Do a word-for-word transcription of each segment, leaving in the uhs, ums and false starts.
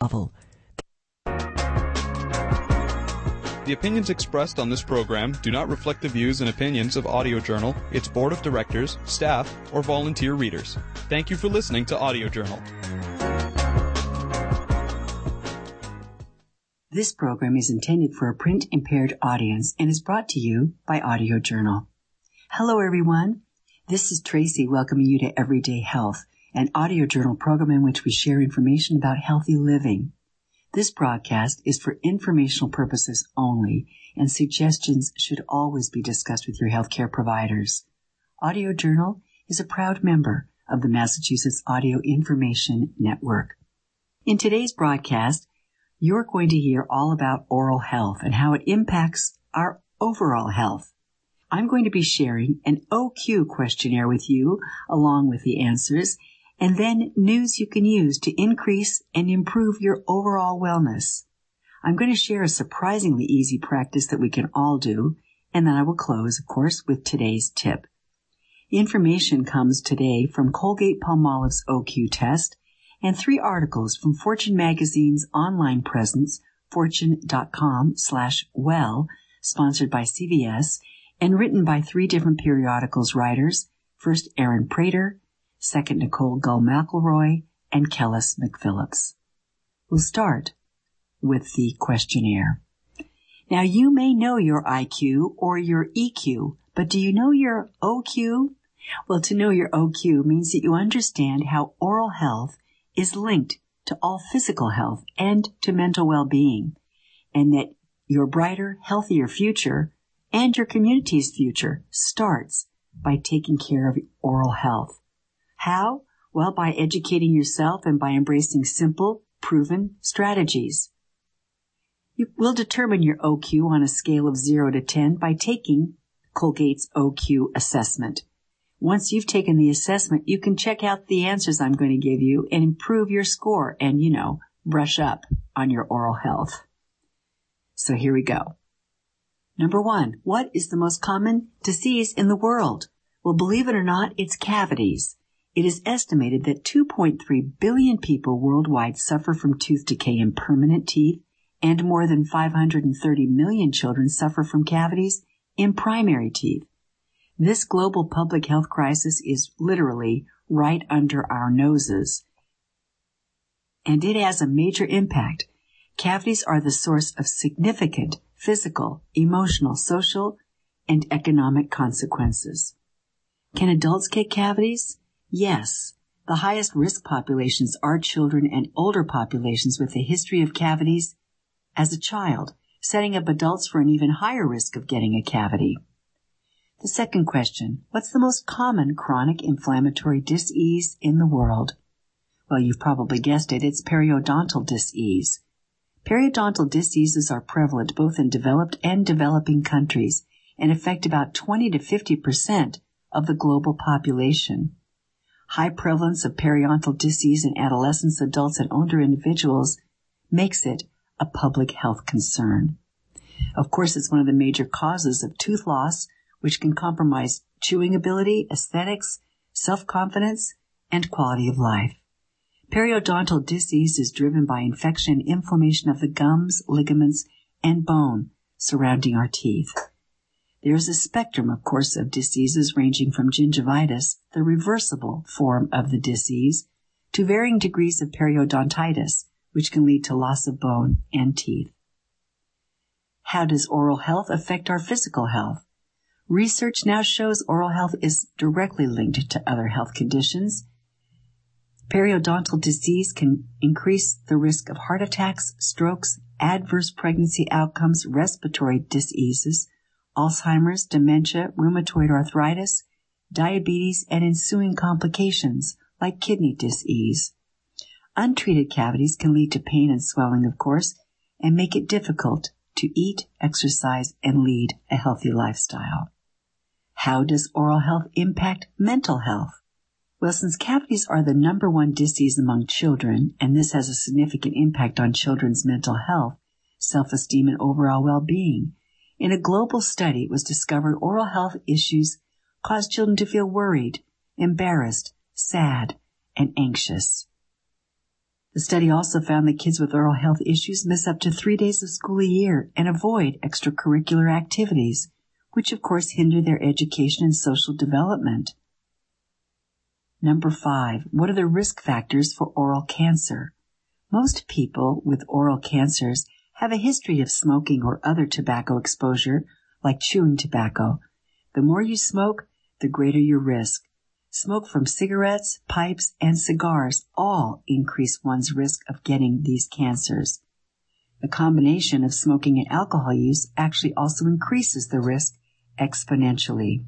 novel. The opinions expressed on this program do not reflect the views and opinions of Audio Journal, its board of directors, staff, or volunteer readers. Thank you for listening to Audio Journal. This program is intended for a print-impaired audience and is brought to you by Audio Journal. Hello, everyone. This is Tracy welcoming you to Everyday Health, an Audio Journal program in which we share information about healthy living. This broadcast is for informational purposes only, and suggestions should always be discussed with your healthcare providers. Audio Journal is a proud member of the Massachusetts Audio Information Network. In today's broadcast, you're going to hear all about oral health and how it impacts our overall health. I'm going to be sharing an O Q questionnaire with you along with the answers, and then news you can use to increase and improve your overall wellness. I'm going to share a surprisingly easy practice that we can all do, and then I will close, of course, with today's tip. The information comes today from Colgate-Palmolive's O Q test and three articles from Fortune Magazine's online presence, fortune.com slash well, sponsored by C V S, and written by three different periodicals writers, first Aaron Prater, second Nicole Gull-McElroy, and Kellis McPhillips. We'll start with the questionnaire. Now, you may know your I Q or your E Q, but do you know your O Q? Well, to know your O Q means that you understand how oral health is linked to all physical health and to mental well-being, and that your brighter, healthier future and your community's future starts by taking care of oral health. How? Well, by educating yourself and by embracing simple, proven strategies. You will determine your O Q on a scale of zero to ten by taking Colgate's O Q assessment. Once you've taken the assessment, you can check out the answers I'm going to give you and improve your score and, you know, brush up on your oral health. So here we go. Number one, what is the most common disease in the world? Well, believe it or not, it's cavities. It is estimated that two point three billion people worldwide suffer from tooth decay in permanent teeth, and more than five hundred thirty million children suffer from cavities in primary teeth. This global public health crisis is literally right under our noses, and it has a major impact. Cavities are the source of significant physical, emotional, social, and economic consequences. Can adults get cavities? Yes. The highest risk populations are children and older populations with a history of cavities as a child, setting up adults for an even higher risk of getting a cavity. The second question, what's the most common chronic inflammatory disease in the world? Well, you've probably guessed it, it's periodontal disease. Periodontal diseases are prevalent both in developed and developing countries and affect about twenty to fifty percent of the global population. High prevalence of periodontal disease in adolescents, adults, and older individuals makes it a public health concern. Of course, it's one of the major causes of tooth loss, which can compromise chewing ability, aesthetics, self-confidence, and quality of life. Periodontal disease is driven by infection and inflammation of the gums, ligaments, and bone surrounding our teeth. There is a spectrum, of course, of diseases ranging from gingivitis, the reversible form of the disease, to varying degrees of periodontitis, which can lead to loss of bone and teeth. How does oral health affect our physical health? Research now shows oral health is directly linked to other health conditions. Periodontal disease can increase the risk of heart attacks, strokes, adverse pregnancy outcomes, respiratory diseases, Alzheimer's, dementia, rheumatoid arthritis, diabetes, and ensuing complications like kidney disease. Untreated cavities can lead to pain and swelling, of course, and make it difficult to eat, exercise, and lead a healthy lifestyle. How does oral health impact mental health? Well, since cavities are the number one disease among children, and this has a significant impact on children's mental health, self-esteem, and overall well-being, in a global study it was discovered oral health issues cause children to feel worried, embarrassed, sad, and anxious. The The study also found that kids with oral health issues miss up to three days of school a year and avoid extracurricular activities, which of course hinder their education and social development. Number five, what are the risk factors for oral cancer? Most people with oral cancers have a history of smoking or other tobacco exposure, like chewing tobacco. The more you smoke, the greater your risk. Smoke from cigarettes, pipes, and cigars all increase one's risk of getting these cancers. The combination of smoking and alcohol use actually also increases the risk exponentially.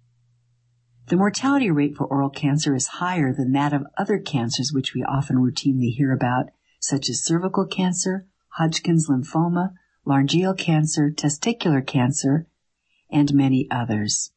The mortality rate for oral cancer is higher than that of other cancers which we often routinely hear about, such as cervical cancer, Hodgkin's lymphoma, laryngeal cancer, testicular cancer, and many others.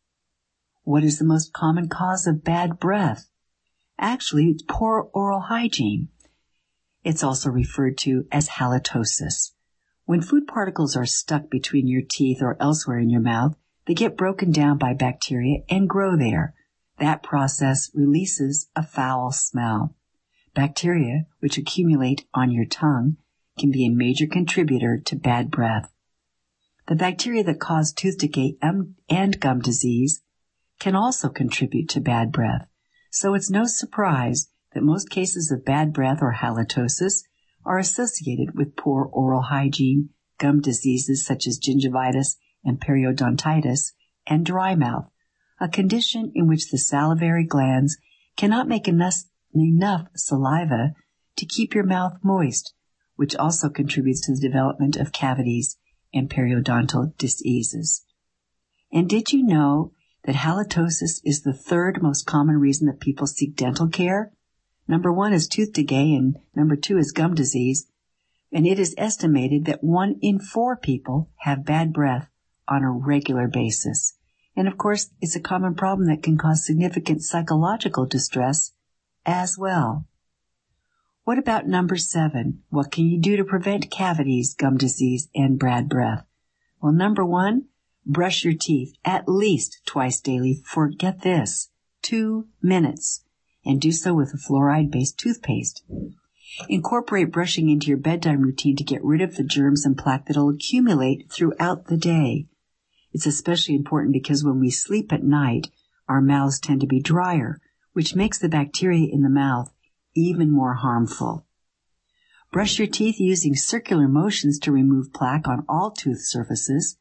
What is the most common cause of bad breath? Actually, it's poor oral hygiene. It's also referred to as halitosis. When food particles are stuck between your teeth or elsewhere in your mouth, they get broken down by bacteria and grow there. That process releases a foul smell. Bacteria, which accumulate on your tongue, can be a major contributor to bad breath. The bacteria that cause tooth decay and gum disease can also contribute to bad breath. So it's no surprise that most cases of bad breath or halitosis are associated with poor oral hygiene, gum diseases such as gingivitis and periodontitis, and dry mouth, a condition in which the salivary glands cannot make enough, enough saliva to keep your mouth moist, which also contributes to the development of cavities and periodontal diseases. And did you know that halitosis is the third most common reason that people seek dental care? Number one is tooth decay, and number two is gum disease. And it is estimated that one in four people have bad breath on a regular basis. And of course, it's a common problem that can cause significant psychological distress as well. What about number seven? What can you do to prevent cavities, gum disease, and bad breath? Well, number one, brush your teeth at least twice daily for, get this, two minutes, and do so with a fluoride-based toothpaste. Incorporate brushing into your bedtime routine to get rid of the germs and plaque that will accumulate throughout the day. It's especially important because when we sleep at night, our mouths tend to be drier, which makes the bacteria in the mouth even more harmful. Brush your teeth using circular motions to remove plaque on all tooth surfaces.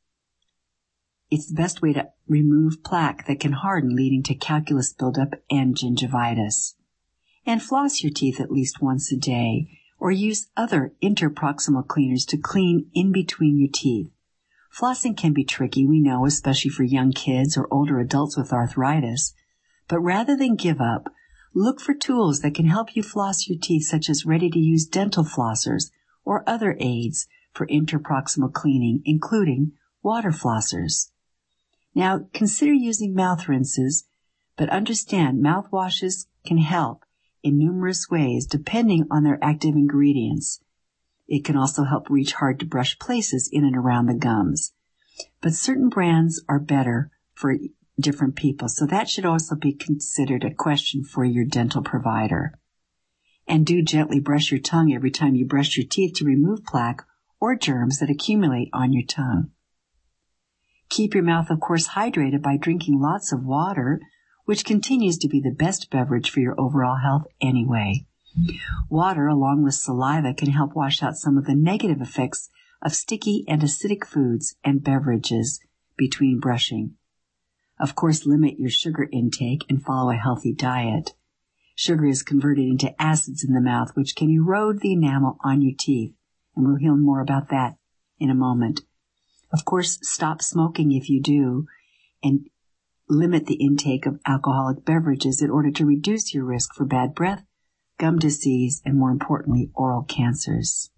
It's the best way to remove plaque that can harden, leading to calculus buildup and gingivitis. And floss your teeth at least once a day, or use other interproximal cleaners to clean in between your teeth. Flossing can be tricky, we know, especially for young kids or older adults with arthritis. But rather than give up, look for tools that can help you floss your teeth, such as ready-to-use dental flossers or other aids for interproximal cleaning, including water flossers. Now, consider using mouth rinses, but understand mouthwashes can help in numerous ways depending on their active ingredients. It can also help reach hard-to-brush places in and around the gums. But certain brands are better for different people, so that should also be considered a question for your dental provider. And do gently brush your tongue every time you brush your teeth to remove plaque or germs that accumulate on your tongue. Keep your mouth, of course, hydrated by drinking lots of water, which continues to be the best beverage for your overall health anyway. Water, along with saliva, can help wash out some of the negative effects of sticky and acidic foods and beverages between brushing. Of course, limit your sugar intake and follow a healthy diet. Sugar is converted into acids in the mouth, which can erode the enamel on your teeth, and we'll hear more about that in a moment. Of course, stop smoking if you do, and limit the intake of alcoholic beverages in order to reduce your risk for bad breath, gum disease, and more importantly, oral cancers.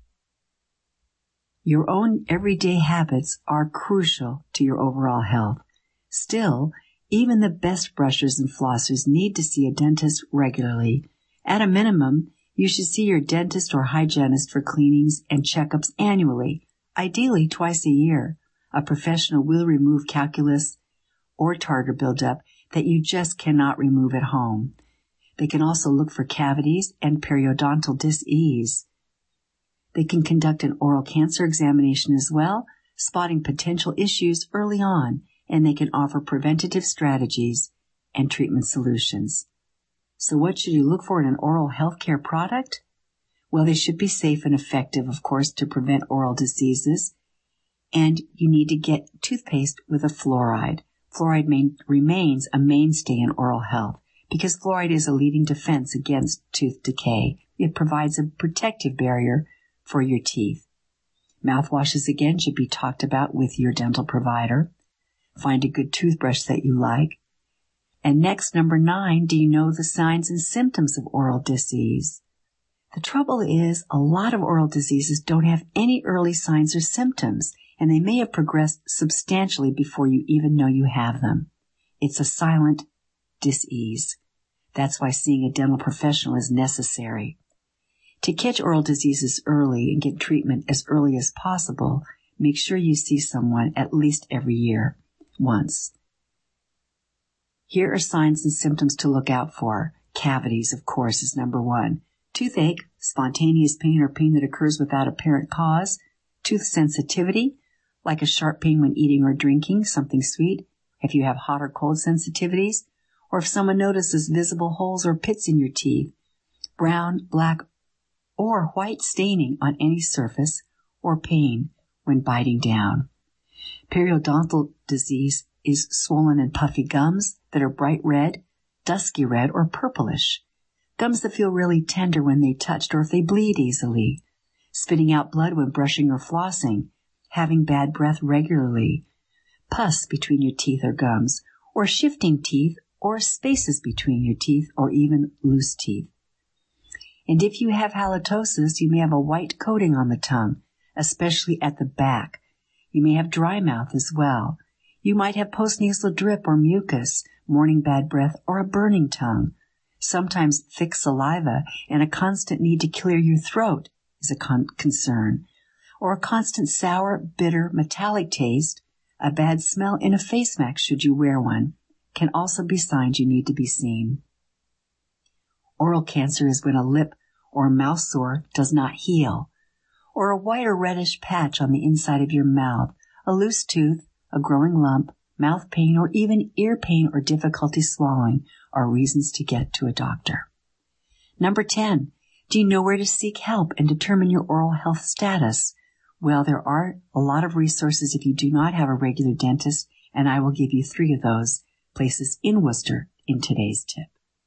Your own everyday habits are crucial to your overall health. Still, even the best brushers and flossers need to see a dentist regularly. At a minimum, you should see your dentist or hygienist for cleanings and checkups annually, ideally twice a year. A professional will remove calculus or tartar buildup that you just cannot remove at home. They can also look for cavities and periodontal dis-ease. They can conduct an oral cancer examination as well, spotting potential issues early on, and they can offer preventative strategies and treatment solutions. So what should you look for in an oral healthcare product? Well, they should be safe and effective, of course, to prevent oral diseases. And you need to get toothpaste with a fluoride. Fluoride main, remains a mainstay in oral health because fluoride is a leading defense against tooth decay. It provides a protective barrier for your teeth. Mouthwashes, again, should be talked about with your dental provider. Find a good toothbrush that you like. And next, number nine, do you know the signs and symptoms of oral disease? The trouble is, a lot of oral diseases don't have any early signs or symptoms, and they may have progressed substantially before you even know you have them. It's a silent dis-ease. That's why seeing a dental professional is necessary. To catch oral diseases early and get treatment as early as possible, make sure you see someone at least every year, once. Here are signs and symptoms to look out for. Cavities, of course, is number one. Toothache, spontaneous pain or pain that occurs without apparent cause. Tooth sensitivity, like a sharp pain when eating or drinking something sweet, if you have hot or cold sensitivities, or if someone notices visible holes or pits in your teeth, brown, black, or white staining on any surface, or pain when biting down. Periodontal disease is swollen and puffy gums that are bright red, dusky red, or purplish. Gums that feel really tender when they touched or if they bleed easily. Spitting out blood when brushing or flossing. Having bad breath regularly. Pus between your teeth or gums, or shifting teeth or spaces between your teeth or even loose teeth. And if you have halitosis, you may have a white coating on the tongue, especially at the back. You may have dry mouth as well. You might have postnasal drip or mucus, morning bad breath, or a burning tongue. Sometimes thick saliva and a constant need to clear your throat is a con- concern. Or a constant sour, bitter, metallic taste, a bad smell in a face mask should you wear one, can also be signs you need to be seen. Oral cancer is when a lip or mouth sore does not heal, or a white or reddish patch on the inside of your mouth, a loose tooth, a growing lump, mouth pain, or even ear pain or difficulty swallowing are reasons to get to a doctor. Number ten, do you know where to seek help and determine your oral health status? Well, there are a lot of resources if you do not have a regular dentist, and I will give you three of those places in Worcester in today's tip.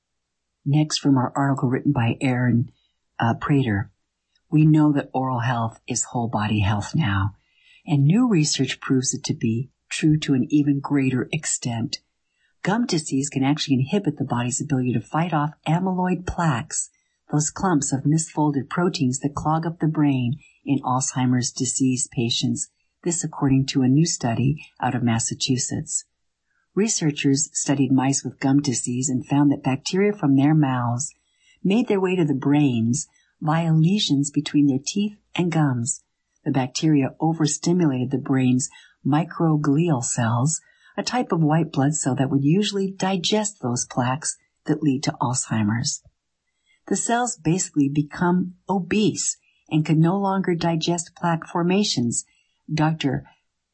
Next, from our article written by Aaron uh, Prater, we know that oral health is whole body health now, and new research proves it to be true to an even greater extent. Gum disease can actually inhibit the body's ability to fight off amyloid plaques, those clumps of misfolded proteins that clog up the brain in Alzheimer's disease patients, this according to a new study out of Massachusetts. Researchers studied mice with gum disease and found that bacteria from their mouths made their way to the brains via lesions between their teeth and gums. The bacteria overstimulated the brain's microglial cells, a type of white blood cell that would usually digest those plaques that lead to Alzheimer's. The cells basically become obese and could no longer digest plaque formations, Doctor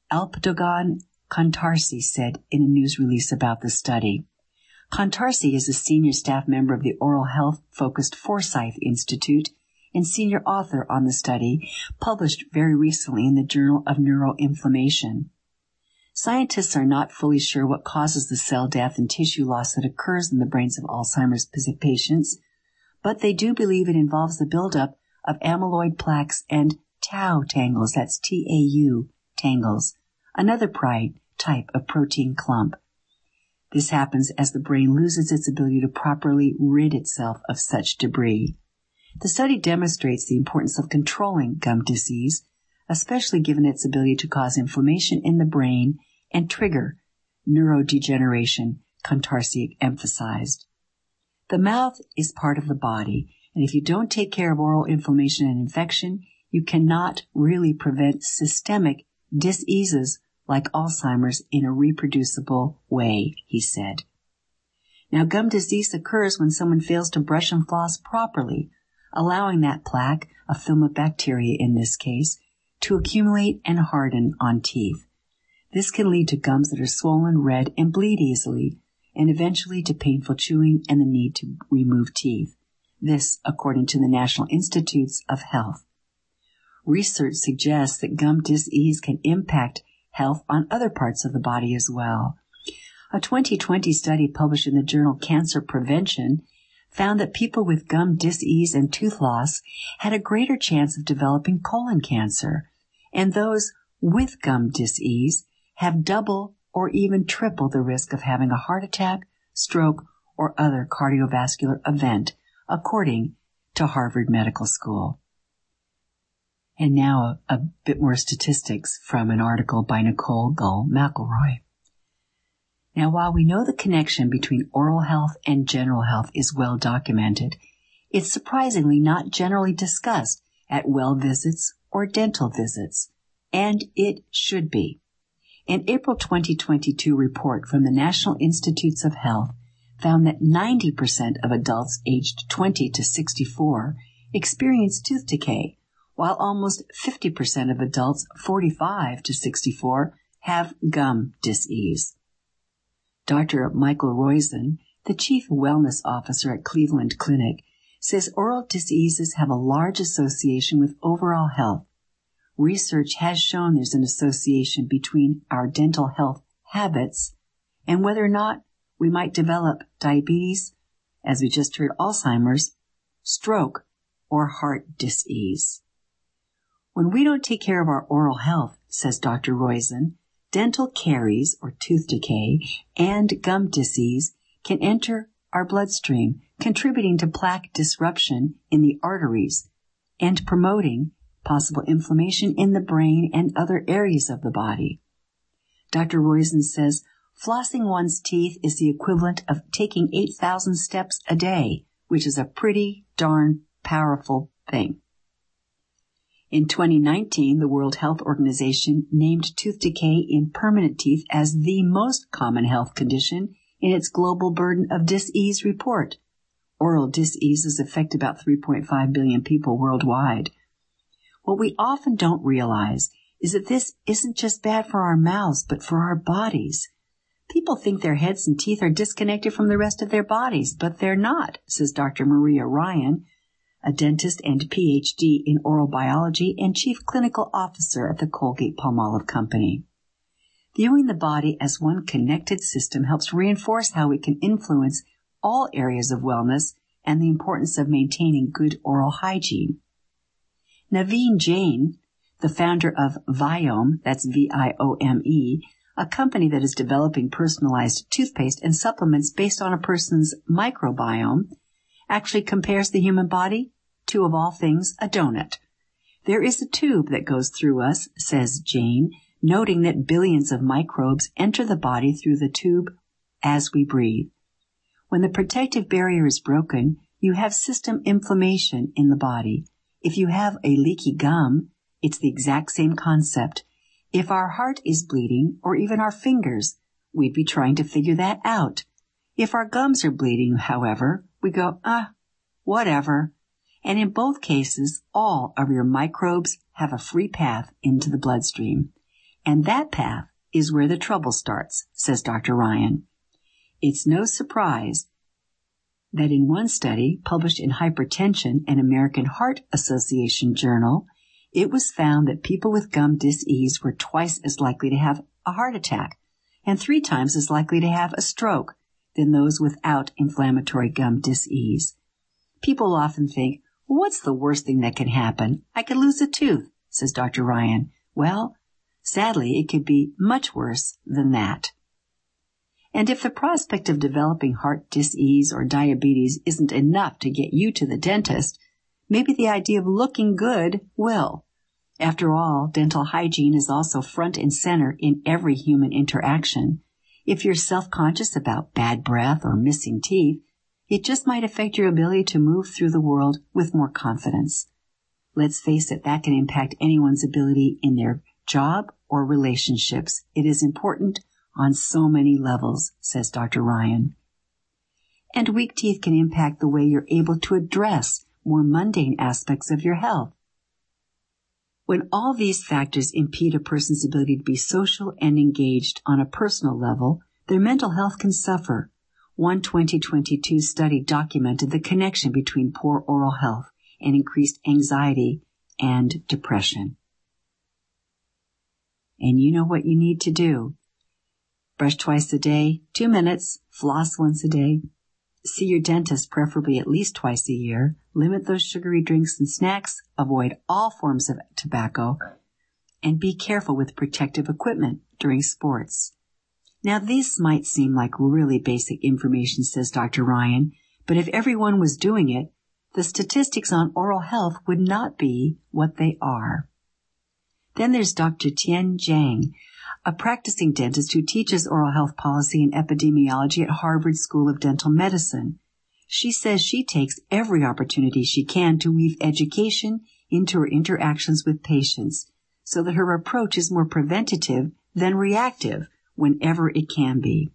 Alpdogan Kontarsi said in a news release about the study. Kontarsi is a senior staff member of the Oral Health-focused Forsyth Institute and senior author on the study, published very recently in the Journal of Neuroinflammation. Scientists are not fully sure what causes the cell death and tissue loss that occurs in the brains of Alzheimer's patients, but they do believe it involves the buildup of amyloid plaques and tau tangles, that's T A U tangles, another pride type of protein clump. This happens as the brain loses its ability to properly rid itself of such debris. The study demonstrates the importance of controlling gum disease, especially given its ability to cause inflammation in the brain and trigger neurodegeneration, Kontarsi emphasized. The mouth is part of the body, and if you don't take care of oral inflammation and infection, you cannot really prevent systemic diseases like Alzheimer's in a reproducible way, he said. Now, gum disease occurs when someone fails to brush and floss properly, allowing that plaque, a film of bacteria in this case, to accumulate and harden on teeth. This can lead to gums that are swollen, red, and bleed easily, and eventually to painful chewing and the need to remove teeth. This, according to the National Institutes of Health. Research suggests that gum disease can impact health on other parts of the body as well. A twenty twenty study published in the journal Cancer Prevention found that people with gum disease and tooth loss had a greater chance of developing colon cancer, and those with gum disease have double or even triple the risk of having a heart attack, stroke, or other cardiovascular event, according to Harvard Medical School. And now a, a bit more statistics from an article by Nicole Gull McElroy. Now, while we know the connection between oral health and general health is well documented, it's surprisingly not generally discussed at well visits or dental visits, and it should be. An April twenty twenty-two report from the National Institutes of Health found that ninety percent of adults aged twenty to sixty-four experience tooth decay, while almost fifty percent of adults forty-five to sixty-four have gum disease. Doctor Michael Roizen, the Chief Wellness Officer at Cleveland Clinic, says oral diseases have a large association with overall health. Research has shown there's an association between our dental health habits and whether or not we might develop diabetes, as we just heard, Alzheimer's, stroke, or heart disease. When we don't take care of our oral health, says Doctor Roizen, dental caries, or tooth decay, and gum disease can enter our bloodstream, contributing to plaque disruption in the arteries and promoting possible inflammation in the brain and other areas of the body. Doctor Roizen says, flossing one's teeth is the equivalent of taking eight thousand steps a day, which is a pretty darn powerful thing. In twenty nineteen, the World Health Organization named tooth decay in permanent teeth as the most common health condition in its Global Burden of Disease report. Oral diseases affect about three point five billion people worldwide. What we often don't realize is that this isn't just bad for our mouths, but for our bodies. People think their heads and teeth are disconnected from the rest of their bodies, but they're not, says Doctor Maria Ryan, a dentist and P H D in oral biology and chief clinical officer at the Colgate-Palmolive Company. Viewing the body as one connected system helps reinforce how we can influence all areas of wellness and the importance of maintaining good oral hygiene. Naveen Jain, the founder of Viome, that's V I O M E, a company that is developing personalized toothpaste and supplements based on a person's microbiome, actually compares the human body to, of all things, a donut. There is a tube that goes through us, says Jain, noting that billions of microbes enter the body through the tube as we breathe. When the protective barrier is broken, you have system inflammation in the body. If you have a leaky gum, it's the exact same concept. If our heart is bleeding, or even our fingers, we'd be trying to figure that out. If our gums are bleeding, however, we go, ah, whatever. And in both cases, all of your microbes have a free path into the bloodstream. And that path is where the trouble starts, says Doctor Ryan. It's no surprise that in one study published in Hypertension, an American Heart Association journal, it was found that people with gum disease were twice as likely to have a heart attack and three times as likely to have a stroke than those without inflammatory gum disease. People often think, well, what's the worst thing that can happen? I could lose a tooth, says Doctor Ryan. Well, sadly, it could be much worse than that. And if the prospect of developing heart disease or diabetes isn't enough to get you to the dentist, maybe the idea of looking good will. After all, dental hygiene is also front and center in every human interaction. If you're self-conscious about bad breath or missing teeth, it just might affect your ability to move through the world with more confidence. Let's face it, that can impact anyone's ability in their job or relationships. It is important on so many levels, says Doctor Ryan. And weak teeth can impact the way you're able to address more mundane aspects of your health. When all these factors impede a person's ability to be social and engaged on a personal level, their mental health can suffer. One twenty twenty-two study documented the connection between poor oral health and increased anxiety and depression. And you know what you need to do. Brush twice a day, two minutes, floss once a day. See your dentist preferably at least twice a year. Limit those sugary drinks and snacks. Avoid all forms of tobacco. And be careful with protective equipment during sports. Now, this might seem like really basic information, says Doctor Ryan, but if everyone was doing it, the statistics on oral health would not be what they are. Then there's Doctor Tian Zhang, a practicing dentist who teaches oral health policy and epidemiology at Harvard School of Dental Medicine. She says she takes every opportunity she can to weave education into her interactions with patients so that her approach is more preventative than reactive whenever it can be.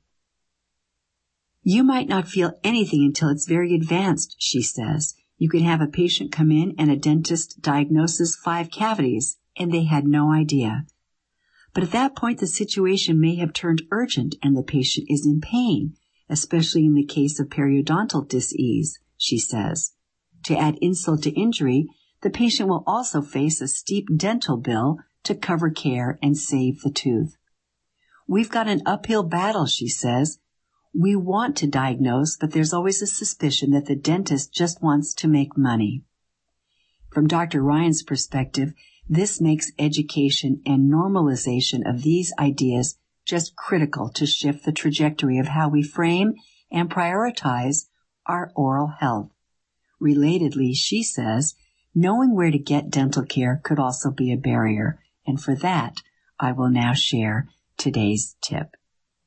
You might not feel anything until it's very advanced, she says. You can have a patient come in and a dentist diagnoses five cavities, and they had no idea. But at that point, the situation may have turned urgent and the patient is in pain, especially in the case of periodontal dis-ease, she says. To add insult to injury, the patient will also face a steep dental bill to cover care and save the tooth. We've got an uphill battle, she says. We want to diagnose, but there's always a suspicion that the dentist just wants to make money. From Doctor Ryan's perspective, this makes education and normalization of these ideas just critical to shift the trajectory of how we frame and prioritize our oral health. Relatedly, she says, knowing where to get dental care could also be a barrier, and for that, I will now share today's tip.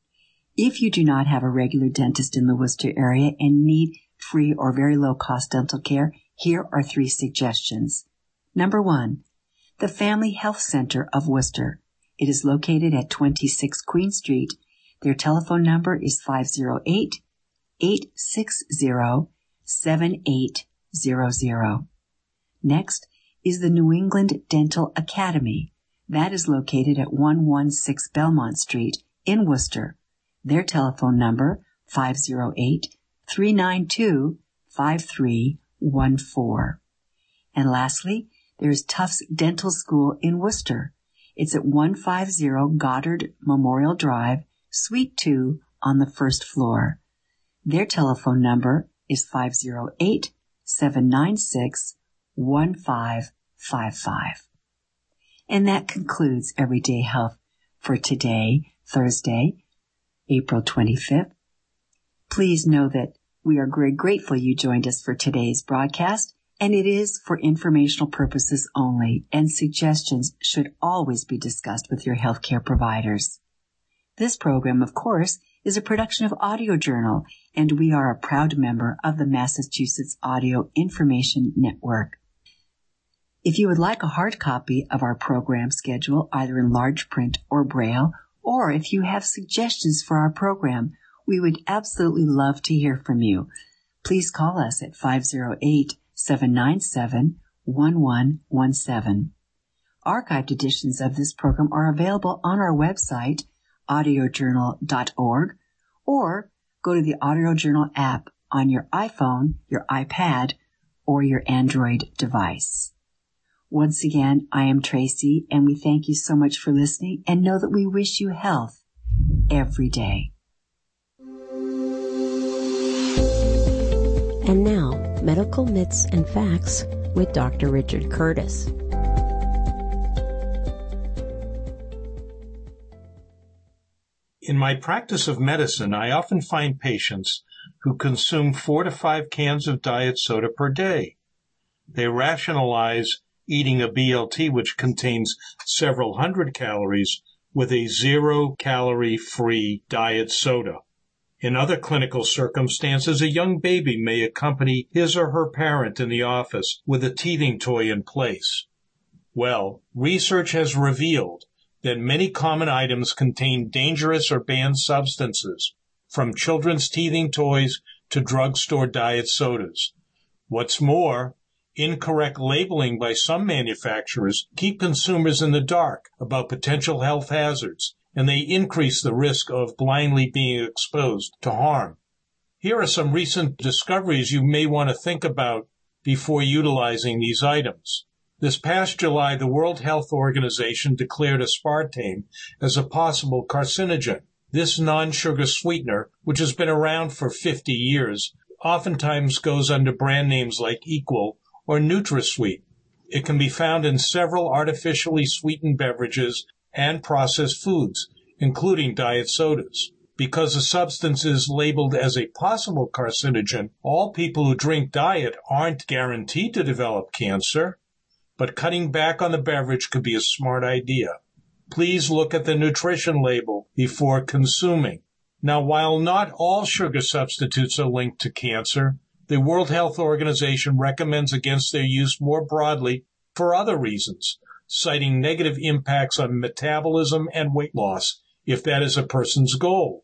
If you do not have a regular dentist in the Worcester area and need free or very low-cost dental care, here are three suggestions. Number one, the Family Health Center of Worcester. It is located at twenty-six Queen Street. Their telephone number is five oh eight, eight six zero, seven eight zero zero. Next is the New England Dental Academy. That is located at one sixteen Belmont Street in Worcester. Their telephone number, five oh eight, three nine two, five three one four. And lastly, there's Tufts Dental School in Worcester. It's at one fifty Goddard Memorial Drive, Suite two on the first floor. Their telephone number is five oh eight, seven nine six, one five five five. And that concludes Everyday Health for today, Thursday, April twenty-fifth. Please know that we are very grateful you joined us for today's broadcast, and it is for informational purposes only, and suggestions should always be discussed with your healthcare providers. This program, of course, is a production of Audio Journal, and we are a proud member of the Massachusetts Audio Information Network. If you would like a hard copy of our program schedule, either in large print or Braille, or if you have suggestions for our program, we would absolutely love to hear from you. Please call us at five oh eight, seven nine seven, one one one seven. Archived editions of this program are available on our website, audio journal dot org, or go to the Audio Journal app on your iPhone, your iPad, or your Android device. Once again, I am Tracy, and we thank you so much for listening, and know that we wish you health every day. And now, medical myths and facts with Doctor Richard Curtis. In my practice of medicine, I often find patients who consume four to five cans of diet soda per day. They rationalize eating a B L T which contains several hundred calories with a zero-calorie-free diet soda. In other clinical circumstances, a young baby may accompany his or her parent in the office with a teething toy in place. Well, research has revealed that many common items contain dangerous or banned substances, from children's teething toys to drugstore diet sodas. What's more, incorrect labeling by some manufacturers keep consumers in the dark about potential health hazards, and they increase the risk of blindly being exposed to harm. Here are some recent discoveries you may want to think about before utilizing these items. This past July, the World Health Organization declared aspartame as a possible carcinogen. This non-sugar sweetener, which has been around for fifty years, oftentimes goes under brand names like Equal or NutraSweet. It can be found in several artificially sweetened beverages and processed foods, including diet sodas. Because the substance is labeled as a possible carcinogen, all people who drink diet aren't guaranteed to develop cancer, but cutting back on the beverage could be a smart idea. Please look at the nutrition label before consuming. Now, while not all sugar substitutes are linked to cancer, the World Health Organization recommends against their use more broadly for other reasons, citing negative impacts on metabolism and weight loss, if that is a person's goal.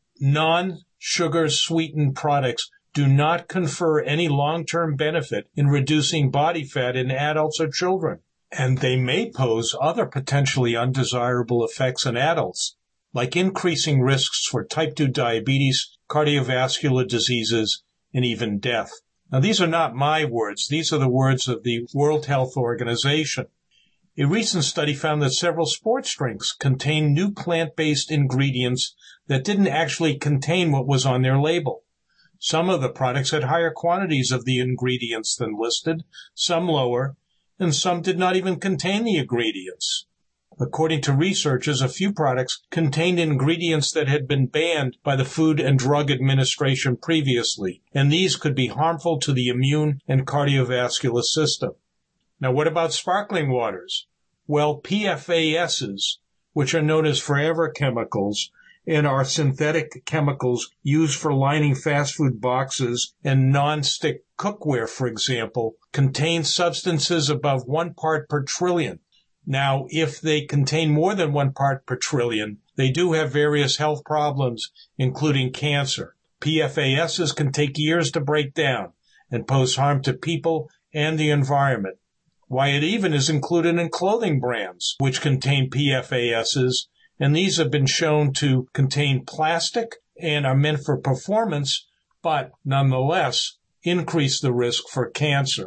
Non-sugar sweetened products do not confer any long-term benefit in reducing body fat in adults or children, and they may pose other potentially undesirable effects in adults, like increasing risks for type two diabetes, cardiovascular diseases, and even death. Now, these are not my words. These are the words of the World Health Organization. A recent study found that several sports drinks contain new plant-based ingredients that didn't actually contain what was on their label. Some of the products had higher quantities of the ingredients than listed, some lower, and some did not even contain the ingredients. According to researchers, a few products contained ingredients that had been banned by the Food and Drug Administration previously, and these could be harmful to the immune and cardiovascular system. Now, what about sparkling waters? Well, P F A S's, which are known as forever chemicals, and are synthetic chemicals used for lining fast food boxes and non-stick cookware, for example, contain substances above one part per trillion. Now, if they contain more than one part per trillion, they do have various health problems, including cancer. P F A S's can take years to break down and pose harm to people and the environment. Why, it even is included in clothing brands, which contain P F A S's, and these have been shown to contain plastic and are meant for performance, but nonetheless increase the risk for cancer.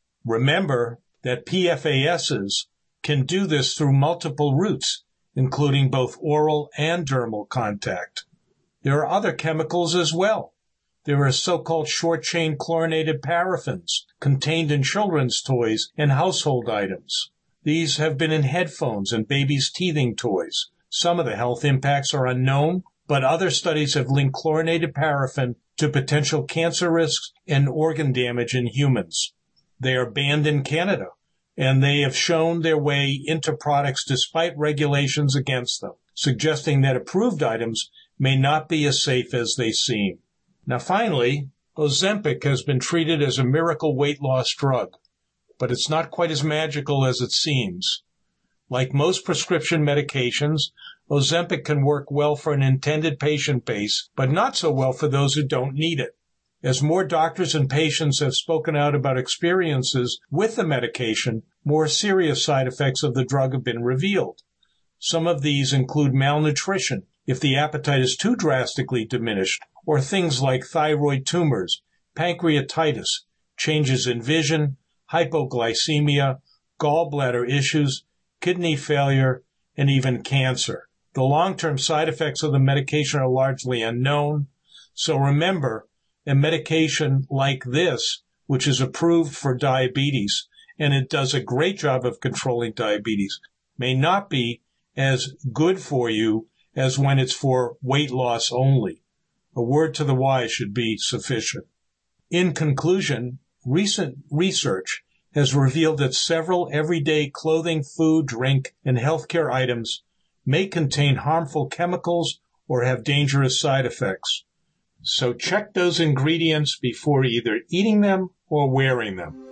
Remember that P F A S's can do this through multiple routes, including both oral and dermal contact. There are other chemicals as well. There are so-called short-chain chlorinated paraffins contained in children's toys and household items. These have been in headphones and babies' teething toys. Some of the health impacts are unknown, but other studies have linked chlorinated paraffin to potential cancer risks and organ damage in humans. They are banned in Canada, and they have shown their way into products despite regulations against them, suggesting that approved items may not be as safe as they seem. Now, finally, Ozempic has been treated as a miracle weight loss drug, but it's not quite as magical as it seems. Like most prescription medications, Ozempic can work well for an intended patient base, but not so well for those who don't need it. As more doctors and patients have spoken out about experiences with the medication, more serious side effects of the drug have been revealed. Some of these include malnutrition, if the appetite is too drastically diminished, or things like thyroid tumors, pancreatitis, changes in vision, hypoglycemia, gallbladder issues, kidney failure, and even cancer. The long-term side effects of the medication are largely unknown, so remember, a medication like this, which is approved for diabetes, and it does a great job of controlling diabetes, may not be as good for you as when it's for weight loss only. A word to the wise should be sufficient. In conclusion, recent research has revealed that several everyday clothing, food, drink, and healthcare items may contain harmful chemicals or have dangerous side effects. So check those ingredients before either eating them or wearing them.